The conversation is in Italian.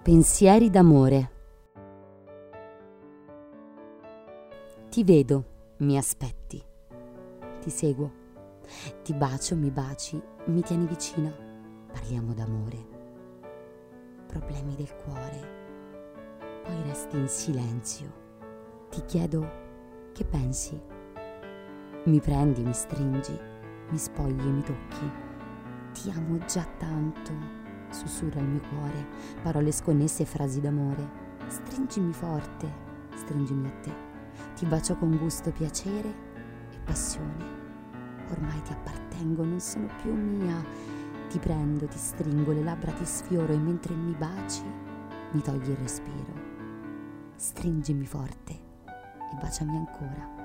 Pensieri d'amore. Ti vedo, mi aspetti, ti seguo, ti bacio, mi baci, mi tieni vicina, parliamo d'amore, problemi del cuore, poi resti in silenzio, ti chiedo che pensi, mi prendi, mi stringi, mi spogli e mi tocchi, ti amo già tanto. Sussurra il mio cuore, parole sconnesse e frasi d'amore. Stringimi forte, stringimi a te. Ti bacio con gusto, piacere e passione. Ormai ti appartengo, non sono più mia. Ti prendo, ti stringo, le labbra ti sfioro e mentre mi baci mi togli il respiro. Stringimi forte e baciami ancora.